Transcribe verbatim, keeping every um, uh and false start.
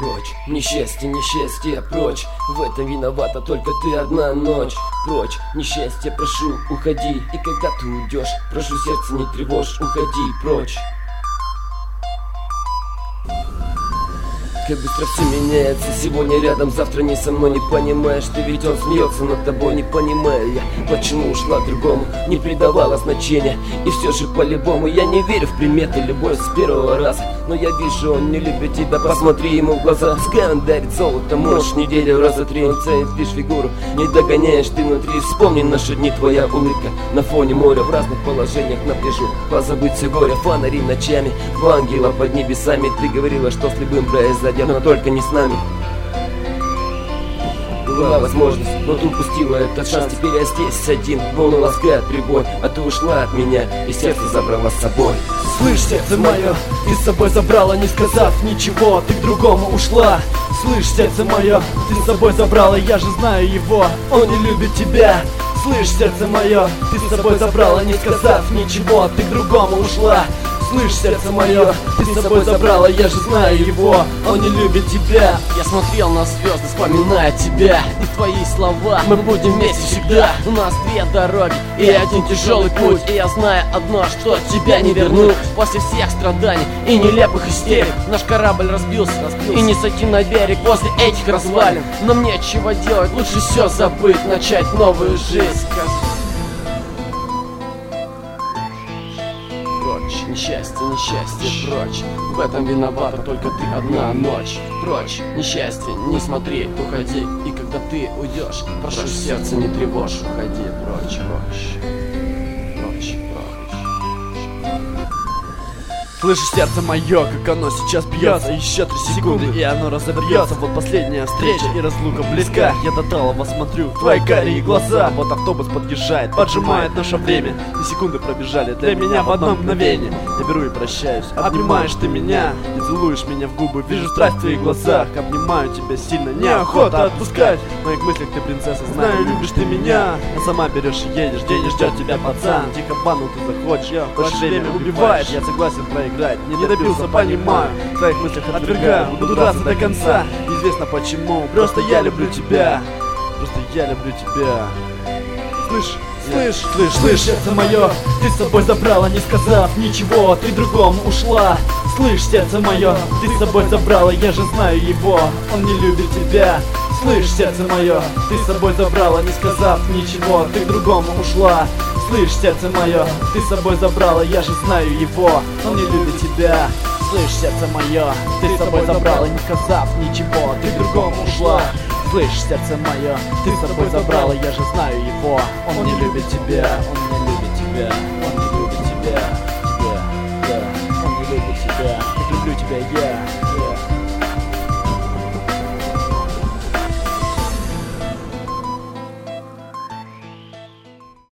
Прочь, несчастье, несчастье, прочь. В этом виновата только ты одна ночь. Прочь, несчастье, прошу, уходи. И когда ты уйдешь, прошу, сердце не тревожь, уходи прочь. Как быстро все меняется, сегодня рядом, завтра не со мной, не понимаешь. Ты ведь он смеется над тобой, не понимаю я, почему ушла к другому, не придавала значения. И все же по-любому я не верю в приметы, любовь с первого раза. Но я вижу, он не любит тебя, посмотри ему в глаза. Пускай он дарит золото, можешь неделю раза три. Он ценит лишь фигуру, не догоняешь ты внутри. Вспомни наши дни, твоя улыбка на фоне моря. В разных положениях на пляжу, позабыть все горе. Фонари ночами, в ангела под небесами. Ты говорила, что с любым произойдет, но только не с нами. Была возможность, но ты упустила этот шанс. Теперь я здесь один, волну ласкает прибой. А ты ушла от меня и сердце забрала с собой. Слышь, сердце мое, ты с собой забрала, не сказав ничего. Ты к другому ушла. Слышь, сердце мое, ты с собой забрала, я же знаю его, он не любит тебя. Слышь, сердце мое, ты с собой забрала, не сказав ничего. Ты к другому ушла. Слышь, сердце мое, ты с собой забрала, я же знаю его, он не любит тебя. Я смотрел на звезды, вспоминая тебя и твои слова. Мы будем вместе всегда. У нас две дороги и один тяжелый путь. И я знаю одно, что тебя не вернуть. После всех страданий и нелепых истерик наш корабль разбился, разбился. И не сойти на берег после этих развалин. Но мне чего делать, лучше все забыть, начать новую жизнь. Прочь, несчастье, несчастье, прочь. В этом виновата только ты одна ночь. Прочь, несчастье, не смотри, уходи. И когда ты уйдешь, прошу, сердце не тревожь, уходи прочь, прочь, прочь, прочь. Слышишь, сердце мое, как оно сейчас бьется. Еще три секунды, и оно разобьется. Вот последняя встреча, и разлука близка. Я до талого смотрю в твои карие глаза. Вот автобус подъезжает, поджимает наше время. И секунды пробежали для меня в одно мгновение. Я беру и прощаюсь, обнимаешь ты меня и целуешь меня в губы. Вижу страсть в твоих глазах, обнимаю тебя сильно, неохота отпускать. В моих мыслях ты принцесса, знаю, любишь ты меня. А сама берешь и едешь, где не ждет тебя пацан. Тихо в ванну ты заходишь, ваше время убиваешь. Я согласен проиграть, не добился, понимаю. В твоих мыслях отвергаю, буду драться до конца. Неизвестно почему, просто я люблю тебя. Просто я люблю тебя. Слышь, слышь, слышь, слышь, сердце мое, ты с собой забрала, не сказав ничего. Ты другому ушла. Слышь, сердце мое, ты с собой забрала, я же знаю его, он не любит тебя. Слышь, сердце мое, ты с собой забрала, не сказав ничего. Ты к другому ушла. Слышь, сердце мое, ты с собой забрала, я же знаю его, он не любит тебя. Слышь, сердце мое, ты с собой забрала, не сказав ничего. Ты к другому ушла. Слышь, сердце мое, ты с собой забрала, я же знаю его, он не любит тебя, он не любит тебя, он не любит тебя, тебя, да, он не любит тебя, я люблю тебя, я.